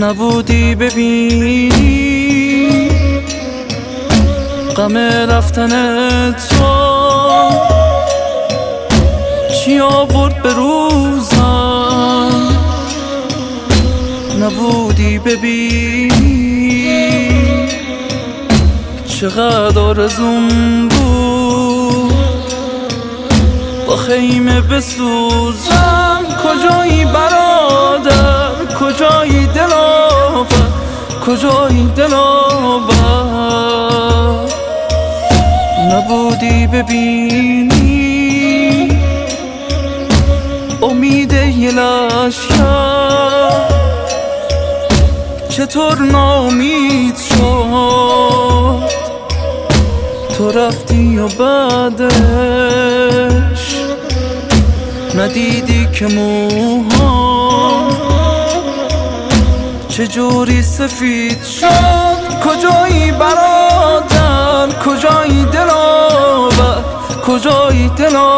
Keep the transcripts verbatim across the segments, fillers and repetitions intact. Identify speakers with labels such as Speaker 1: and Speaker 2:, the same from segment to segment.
Speaker 1: نبودی ببینی غم رفتن تو چی آورد به روزم. نبودی ببینی چقدر آرزوم بود با خیمه بسوزم. کجایی برادر، کجایی دلاور، کجایی دلاور. نبودی ببینی امید یه لشکر چطور ناامید شد. تو رفتی و بعدش ندیدی که موها چجوری سفید شد. کجایی برادر، کجایی دلاور، کجایی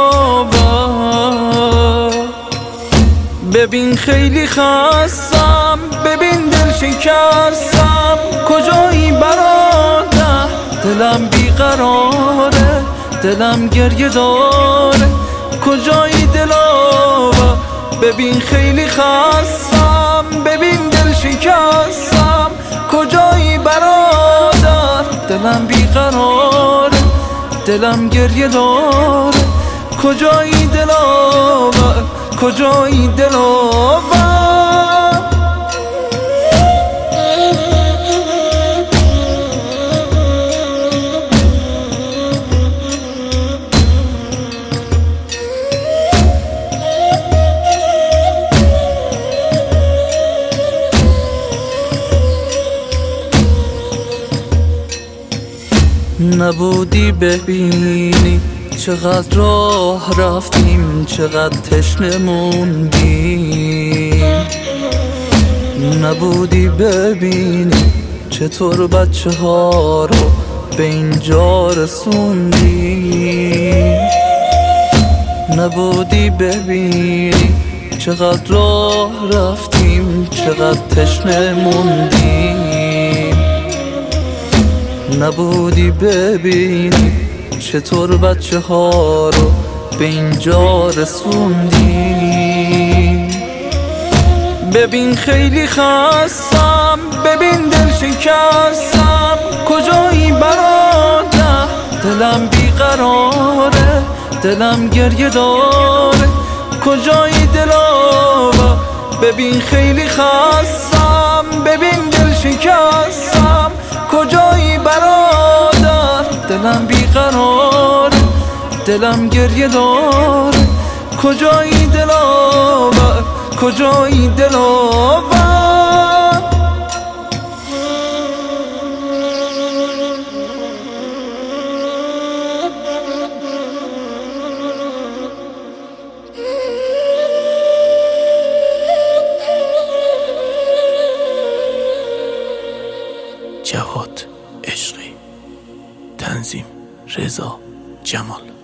Speaker 1: دلاور. ببین خیلی خستم، ببین دل شکستم. کجایی برادر، دلم بیقراره، دلم گریه داره. کجایی دلاور. ببین خیلی خستم، ببین دل شکستم. کجایی برادر، دلم بیقراره، دلم گریه داره. کجایی دلاور، کجایی دلاور. نبودی ببینی چقدر راه رفتیم، چقدر تشنه موندیم. نبودی ببینی چطور بچه ها رو به اینجا رسوندیم. نبودی ببینی چقدر راه رفتیم، چقدر تشنه موندیم. نبودی ببینی چطور بچه ها رو به اینجا رسوندیم. ببین خیلی خستم، ببین دل شکستم. کجایی برادر، دلم بیقراره، دلم گریه داره. کجایی دلاور. ببین خیلی خستم، ببین دل شکستم. کجایی برادر، دلم بیقراره، دلم گریه داره. کجایی دلاور، کجایی دلاور.
Speaker 2: جواد عشقی. تنظیم رضا جمال.